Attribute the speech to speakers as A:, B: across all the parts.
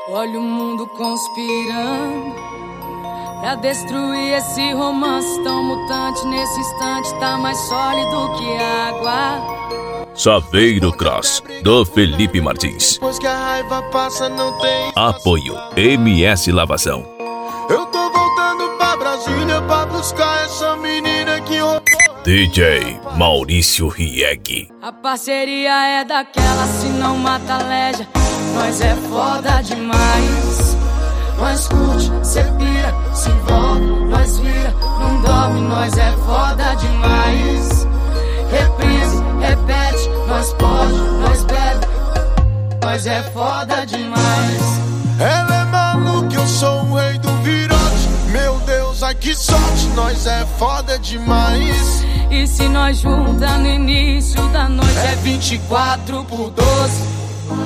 A: Olha o mundo conspirando pra destruir esse romance tão mutante. Nesse instante tá mais sólido que água.
B: Saveiro Cross, do Felipe Martins.
C: Depois que a raiva passa não tem.
B: Apoio MS Lavação.
C: Eu tô voltando pra Brasília pra buscar essa menina que roubou.
B: DJ Maurício Rieg.
A: A parceria é daquela, se não mata a leja. Nós é foda demais. Nós curte, cê pira, se envolve, nós vira, não dorme, nós é foda demais. Reprise, repete, nós pode, nós bebe, nós é foda demais.
C: Ela é maluca, eu sou o rei do virote. Meu Deus, ai que sorte, nós é foda demais.
A: E se nós junta no início da noite é 24 por 12.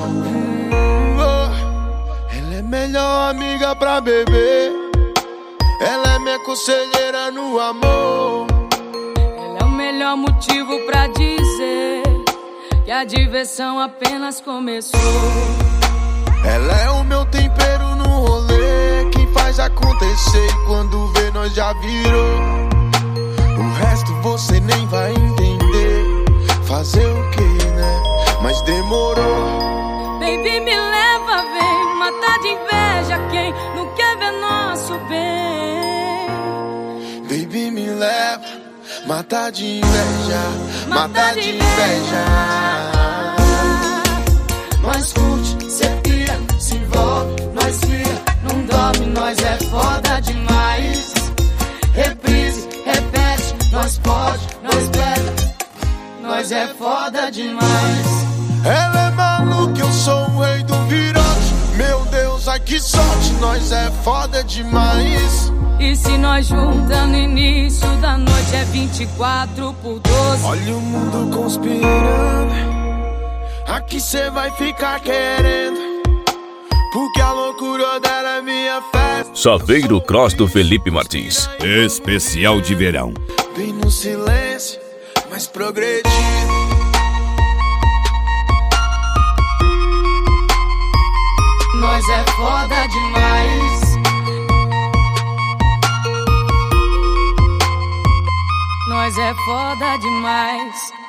C: Ela é melhor amiga pra beber. Ela é minha conselheira no amor.
A: Ela é o melhor motivo pra dizer que a diversão apenas começou.
C: Ela é o meu tempero no rolê, quem faz acontecer e quando vê nós já virou. O resto você nem vai entender. Fazer o que, né? Mas demorou.
A: Baby, me leva, vem matar de inveja quem não quer ver nosso bem.
C: Baby, me leva, matar de inveja, matar de inveja.
A: Nós curte, cê pira, se envolve, nós vira, não dorme, nós é foda demais. Reprise, repete, nós pode, nós bebe, nós é foda demais.
C: Ela é maluca, eu sou o rei do virote. Meu Deus, ai que sorte, nós é foda demais.
A: E se nós junta no início da noite é 24 por 12.
C: Olha o mundo conspirando, aqui cê vai ficar querendo, porque a loucura dela é minha festa.
B: Saveiro Cross do Felipe Martins. Especial de verão.
C: Bem no silêncio, mas progredindo.
A: Nós é foda demais. Nós é foda demais.